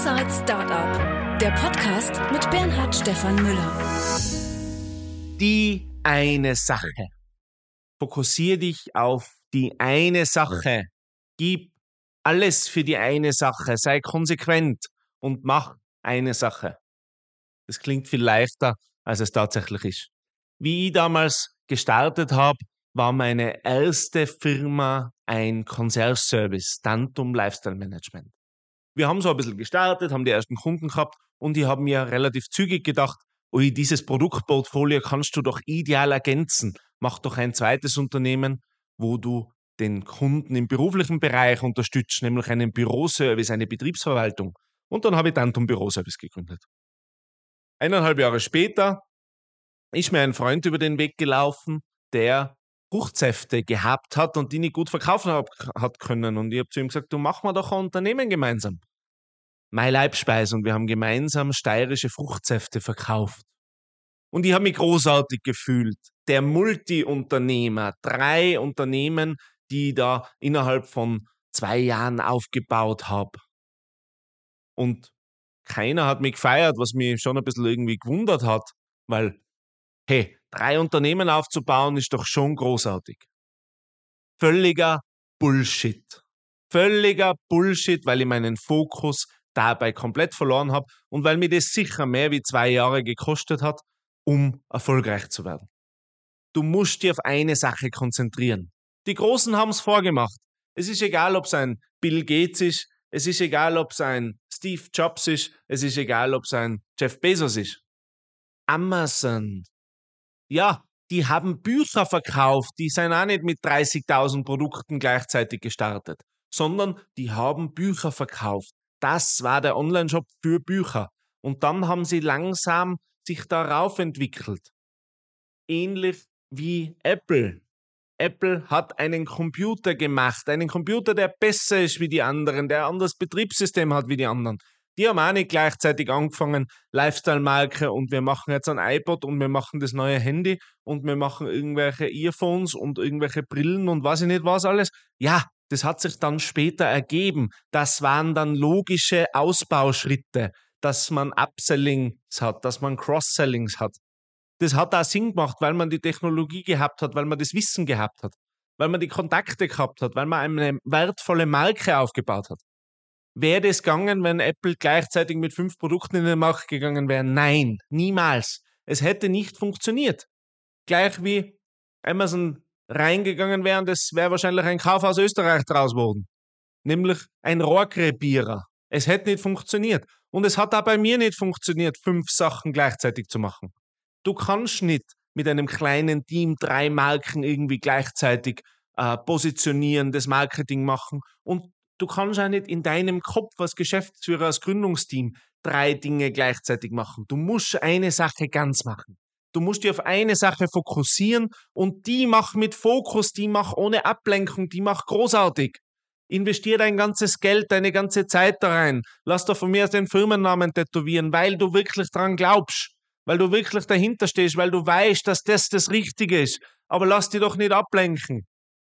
Inside Startup, der Podcast mit Bernhard Stefan Müller. Die eine Sache. Fokussiere dich auf die eine Sache. Gib alles für die eine Sache. Sei konsequent und mach eine Sache. Das klingt viel leichter, als es tatsächlich ist. Wie ich damals gestartet habe, war meine erste Firma ein Concierge-Service, Tantum Lifestyle Management. Wir haben so ein bisschen gestartet, haben die ersten Kunden gehabt und ich habe mir relativ zügig gedacht, ui, dieses Produktportfolio kannst du doch ideal ergänzen. Mach doch ein zweites Unternehmen, wo du den Kunden im beruflichen Bereich unterstützt, nämlich einen Büroservice, eine Betriebsverwaltung. Und dann habe ich Tantum Büroservice gegründet. 1,5 Jahre später ist mir ein Freund über den Weg gelaufen, der Fruchtsäfte gehabt hat und die nicht gut verkaufen hat können. Und ich habe zu ihm gesagt, du, mach mal doch ein Unternehmen gemeinsam. Meine Leibspeise, und wir haben gemeinsam steirische Fruchtsäfte verkauft. Und ich habe mich großartig gefühlt. Der Multi-Unternehmer, 3 Unternehmen, die ich da innerhalb von 2 Jahren aufgebaut habe. Und keiner hat mich gefeiert, was mich schon ein bisschen irgendwie gewundert hat, weil, hey, 3 Unternehmen aufzubauen ist doch schon großartig. Völliger Bullshit. Völliger Bullshit, weil ich meinen Fokus dabei komplett verloren habe und weil mir das sicher mehr wie 2 Jahre gekostet hat, um erfolgreich zu werden. Du musst dich auf eine Sache konzentrieren. Die Großen haben es vorgemacht. Es ist egal, ob es ein Bill Gates ist, es ist egal, ob es ein Steve Jobs ist, es ist egal, ob es ein Jeff Bezos ist. Amazon. Ja, die haben Bücher verkauft, die sind auch nicht mit 30.000 Produkten gleichzeitig gestartet, sondern die haben Bücher verkauft. Das war der Online-Shop für Bücher. Und dann haben sie langsam sich darauf entwickelt. Ähnlich wie Apple. Apple hat einen Computer gemacht, einen Computer, der besser ist wie die anderen, der ein anderes Betriebssystem hat wie die anderen. Die haben auch nicht gleichzeitig angefangen, Lifestyle-Marke und wir machen jetzt ein iPod und wir machen das neue Handy und wir machen irgendwelche Earphones und irgendwelche Brillen und weiß ich nicht was alles. Ja, das hat sich dann später ergeben. Das waren dann logische Ausbauschritte, dass man Upsellings hat, dass man Cross-Sellings hat. Das hat auch Sinn gemacht, weil man die Technologie gehabt hat, weil man das Wissen gehabt hat, weil man die Kontakte gehabt hat, weil man eine wertvolle Marke aufgebaut hat. Wäre das gegangen, wenn Apple gleichzeitig mit 5 Produkten in den Markt gegangen wäre? Nein, niemals. Es hätte nicht funktioniert. Gleich wie Amazon reingegangen wäre, und das wäre wahrscheinlich ein Kauf aus Österreich draus geworden. Nämlich ein Rohrkrepierer. Es hätte nicht funktioniert. Und es hat auch bei mir nicht funktioniert, 5 Sachen gleichzeitig zu machen. Du kannst nicht mit einem kleinen Team 3 Marken irgendwie gleichzeitig positionieren, das Marketing machen. Und du kannst auch nicht in deinem Kopf als Geschäftsführer, als Gründungsteam 3 Dinge gleichzeitig machen. Du musst eine Sache ganz machen. Du musst dich auf eine Sache fokussieren und die mach mit Fokus, die mach ohne Ablenkung, die mach großartig. Investier dein ganzes Geld, deine ganze Zeit da rein. Lass doch von mir aus den Firmennamen tätowieren, weil du wirklich dran glaubst. Weil du wirklich dahinter stehst, weil du weißt, dass das Richtige ist. Aber lass dich doch nicht ablenken.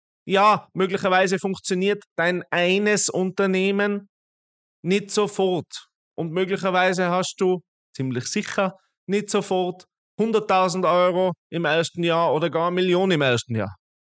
Ja, möglicherweise funktioniert dein eines Unternehmen nicht sofort. Und möglicherweise hast du, ziemlich sicher, nicht sofort 100.000 Euro im ersten Jahr oder gar 1 Million im ersten Jahr.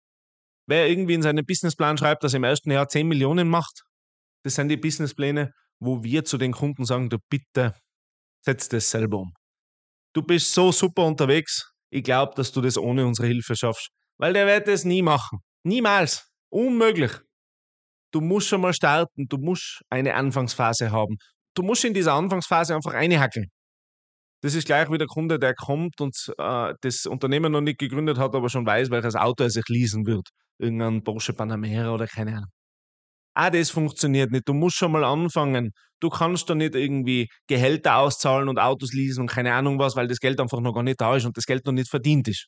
Wer irgendwie in seinen Businessplan schreibt, dass er im ersten Jahr 10 Millionen macht, das sind die Businesspläne, wo wir zu den Kunden sagen, du bitte, setz das selber um. Du bist so super unterwegs. Ich glaube, dass du das ohne unsere Hilfe schaffst. Weil der wird das nie machen. Niemals. Unmöglich. Du musst schon mal starten. Du musst eine Anfangsphase haben. Du musst in dieser Anfangsphase einfach reinhackeln. Das ist gleich wie der Kunde, der kommt und das Unternehmen noch nicht gegründet hat, aber schon weiß, welches Auto er sich leasen wird. Irgendein Porsche Panamera oder keine Ahnung. Das funktioniert nicht. Du musst schon mal anfangen. Du kannst da nicht irgendwie Gehälter auszahlen und Autos leasen und keine Ahnung was, weil das Geld einfach noch gar nicht da ist und das Geld noch nicht verdient ist.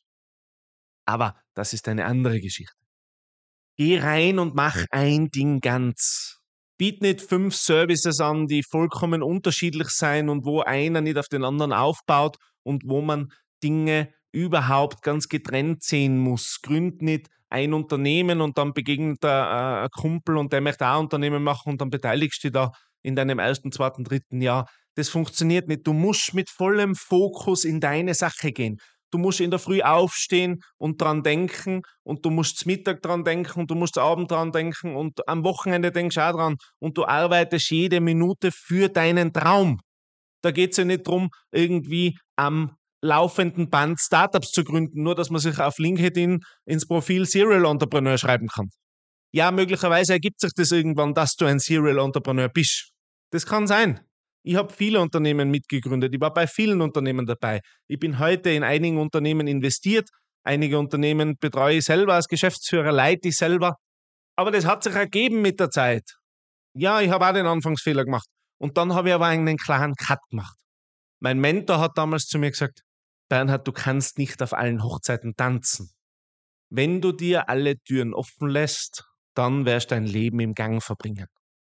Aber das ist eine andere Geschichte. Geh rein und mach ein Ding ganz. Biet nicht 5 Services an, die vollkommen unterschiedlich sein und wo einer nicht auf den anderen aufbaut und wo man Dinge überhaupt ganz getrennt sehen muss. Gründ nicht ein Unternehmen und dann begegnet ein Kumpel und der möchte auch ein Unternehmen machen und dann beteiligst du dich da. in deinem ersten, zweiten, dritten Jahr. Das funktioniert nicht. Du musst mit vollem Fokus in deine Sache gehen. Du musst in der Früh aufstehen und dran denken und du musst zum Mittag dran denken und du musst am Abend dran denken und am Wochenende denkst du auch dran und du arbeitest jede Minute für deinen Traum. Da geht es ja nicht darum, irgendwie am laufenden Band Startups zu gründen, nur dass man sich auf LinkedIn ins Profil Serial Entrepreneur schreiben kann. Ja, möglicherweise ergibt sich das irgendwann, dass du ein Serial Entrepreneur bist. Das kann sein. Ich habe viele Unternehmen mitgegründet. Ich war bei vielen Unternehmen dabei. Ich bin heute in einigen Unternehmen investiert. Einige Unternehmen betreue ich selber als Geschäftsführer, leite ich selber. Aber das hat sich ergeben mit der Zeit. Ja, ich habe auch den Anfangsfehler gemacht. Und dann habe ich aber einen klaren Cut gemacht. Mein Mentor hat damals zu mir gesagt, Bernhard, du kannst nicht auf allen Hochzeiten tanzen. Wenn du dir alle Türen offen lässt, dann wirst du dein Leben im Gang verbringen.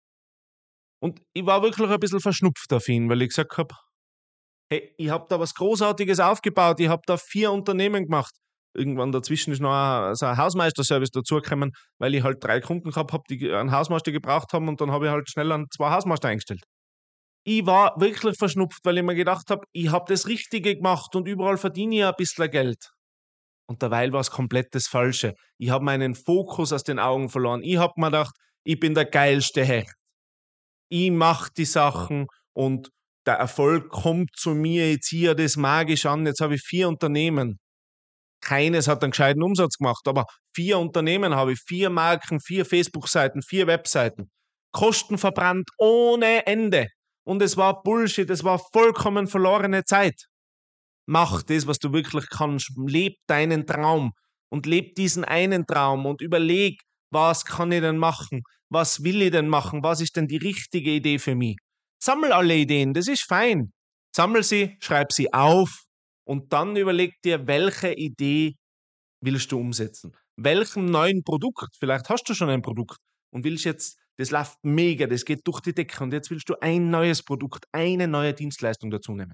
Und ich war wirklich ein bisschen verschnupft auf ihn, weil ich gesagt habe, hey, ich habe da was Großartiges aufgebaut, ich habe da 4 Unternehmen gemacht. Irgendwann dazwischen ist noch so ein Hausmeisterservice dazugekommen, weil ich halt 3 Kunden gehabt habe, die einen Hausmeister gebraucht haben und dann habe ich halt schnell 2 Hausmeister eingestellt. Ich war wirklich verschnupft, weil ich mir gedacht habe, ich habe das Richtige gemacht und überall verdiene ich ein bisschen Geld. Und derweil war es komplett das Falsche. Ich habe meinen Fokus aus den Augen verloren. Ich habe mir gedacht, ich bin der geilste Hecht. Ich mache die Sachen und der Erfolg kommt zu mir. Ich ziehe das magisch an. Jetzt habe ich 4 Unternehmen. Keines hat einen gescheiten Umsatz gemacht, aber 4 Unternehmen habe ich, 4 Marken, 4 Facebook-Seiten, 4 Webseiten. Kosten verbrannt ohne Ende. Und es war Bullshit, es war vollkommen verlorene Zeit. Mach das, was du wirklich kannst. Leb deinen Traum und leb diesen einen Traum und überleg, was kann ich denn machen? Was will ich denn machen? Was ist denn die richtige Idee für mich? Sammel alle Ideen, das ist fein. Sammel sie, schreib sie auf und dann überleg dir, welche Idee willst du umsetzen? Welchem neuen Produkt, vielleicht hast du schon ein Produkt und willst jetzt, das läuft mega, das geht durch die Decke und jetzt willst du ein neues Produkt, eine neue Dienstleistung dazu nehmen.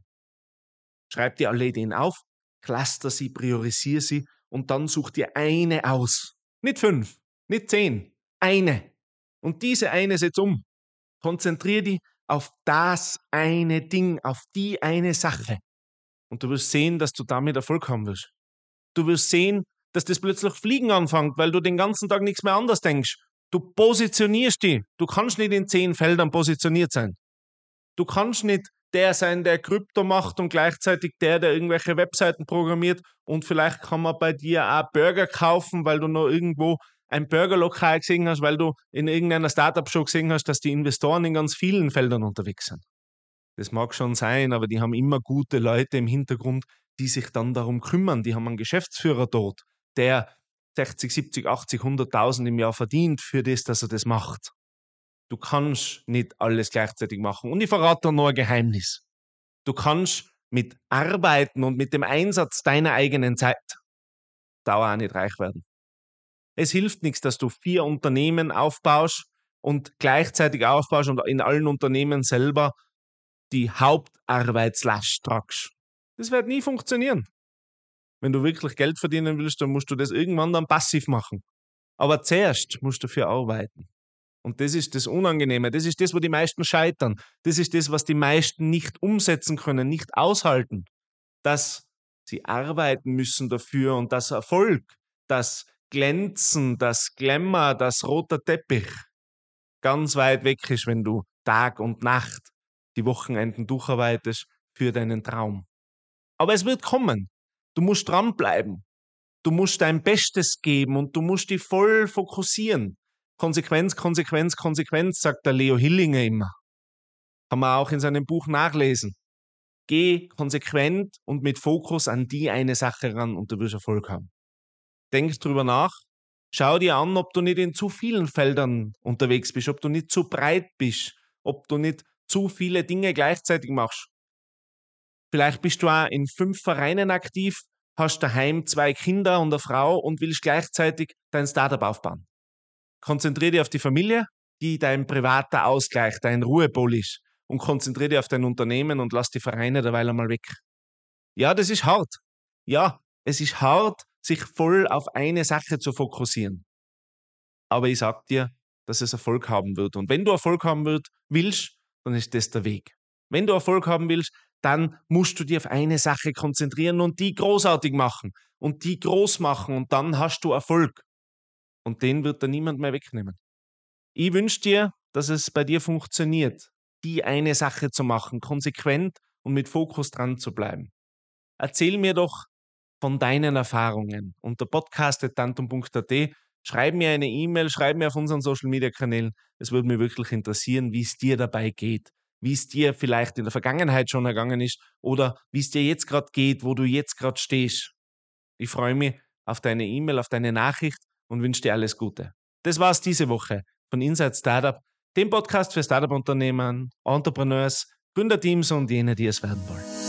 Schreib dir alle Ideen auf, cluster sie, priorisiere sie und dann such dir eine aus. Nicht 5, nicht 10, eine. Und diese eine setz um. Konzentriere dich auf das eine Ding, auf die eine Sache. Und du wirst sehen, dass du damit Erfolg haben wirst. Du wirst sehen, dass das plötzlich fliegen anfängt, weil du den ganzen Tag nichts mehr anders denkst. Du positionierst dich. Du kannst nicht in 10 Feldern positioniert sein. Du kannst nicht der sein, der Krypto macht und gleichzeitig der irgendwelche Webseiten programmiert und vielleicht kann man bei dir auch Burger kaufen, weil du noch irgendwo ein Burgerlokal gesehen hast, weil du in irgendeiner Startup-Show gesehen hast, dass die Investoren in ganz vielen Feldern unterwegs sind. Das mag schon sein, aber die haben immer gute Leute im Hintergrund, die sich dann darum kümmern. Die haben einen Geschäftsführer dort, der 60, 70, 80, 100.000 im Jahr verdient für das, dass er das macht. Du kannst nicht alles gleichzeitig machen. Und ich verrate dir noch ein Geheimnis. Du kannst mit Arbeiten und mit dem Einsatz deiner eigenen Zeit dauer auch nicht reich werden. Es hilft nichts, dass du 4 Unternehmen aufbaust und gleichzeitig aufbaust und in allen Unternehmen selber die Hauptarbeitslast tragst. Das wird nie funktionieren. Wenn du wirklich Geld verdienen willst, dann musst du das irgendwann dann passiv machen. Aber zuerst musst du dafür arbeiten. Und das ist das Unangenehme. Das ist das, wo die meisten scheitern. Das ist das, was die meisten nicht umsetzen können, nicht aushalten. Dass sie arbeiten müssen dafür und das Erfolg, das Glänzen, das Glamour, das roter Teppich ganz weit weg ist, wenn du Tag und Nacht die Wochenenden durcharbeitest für deinen Traum. Aber es wird kommen. Du musst dranbleiben. Du musst dein Bestes geben und du musst dich voll fokussieren. Konsequenz, Konsequenz, Konsequenz, sagt der Leo Hillinger immer. Kann man auch in seinem Buch nachlesen. Geh konsequent und mit Fokus an die eine Sache ran und du wirst Erfolg haben. Denk drüber nach. Schau dir an, ob du nicht in zu vielen Feldern unterwegs bist, ob du nicht zu breit bist, ob du nicht zu viele Dinge gleichzeitig machst. Vielleicht bist du auch in 5 Vereinen aktiv, hast daheim 2 Kinder und eine Frau und willst gleichzeitig dein Startup aufbauen. Konzentriere dich auf die Familie, die dein privater Ausgleich, dein Ruhepol ist. Und konzentriere dich auf dein Unternehmen und lass die Vereine derweil einmal weg. Ja, das ist hart. Ja, es ist hart, sich voll auf eine Sache zu fokussieren. Aber ich sag dir, dass es Erfolg haben wird. Und wenn du Erfolg haben willst, dann ist das der Weg. Wenn du Erfolg haben willst, dann musst du dich auf eine Sache konzentrieren und die großartig machen und die groß machen und dann hast du Erfolg. Und den wird dir niemand mehr wegnehmen. Ich wünsche dir, dass es bei dir funktioniert, die eine Sache zu machen, konsequent und mit Fokus dran zu bleiben. Erzähl mir doch von deinen Erfahrungen unter podcast.tantum.at. Schreib mir eine E-Mail, schreib mir auf unseren Social-Media-Kanälen. Es würde mich wirklich interessieren, wie es dir dabei geht, wie es dir vielleicht in der Vergangenheit schon ergangen ist oder wie es dir jetzt gerade geht, wo du jetzt gerade stehst. Ich freue mich auf deine E-Mail, auf deine Nachricht und wünsche dir alles Gute. Das war's diese Woche von Inside Startup, dem Podcast für Startup-Unternehmen, Entrepreneurs, Gründerteams und jene, die es werden wollen.